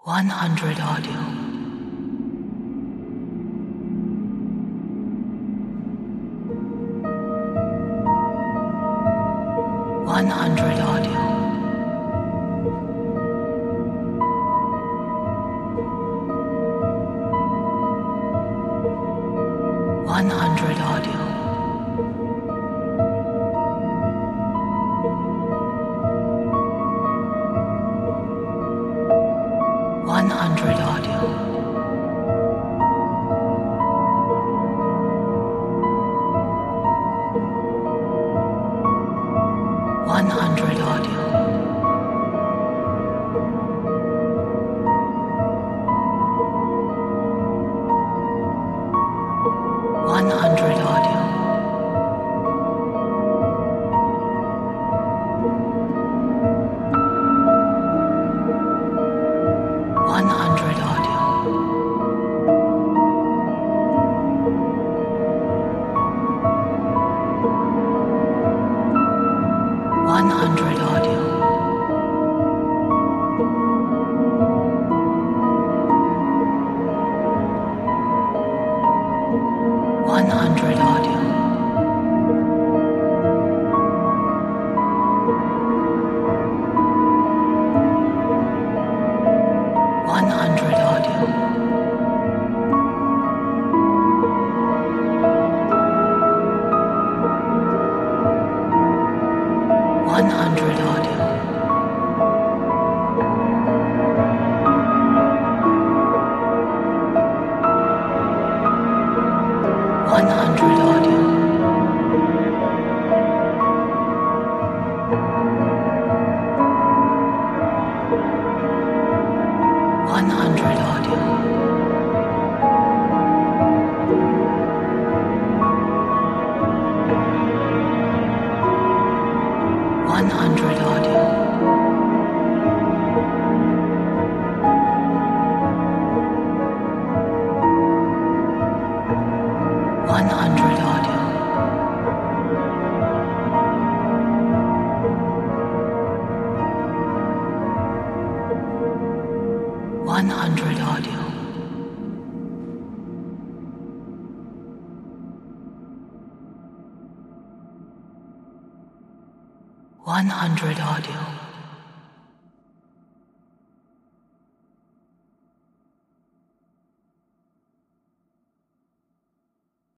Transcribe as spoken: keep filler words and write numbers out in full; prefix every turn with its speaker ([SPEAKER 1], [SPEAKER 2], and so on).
[SPEAKER 1] one hundred audio. one hundred audio. one hundred audio. one hundred audio. one hundred audio. one hundred audio. one hundred audio. one hundred audio. one hundred audio. one hundred audio. one hundred audio. one hundred audio. one hundred audio. one hundred audio. one hundred audio. one hundred audio. one hundred audio.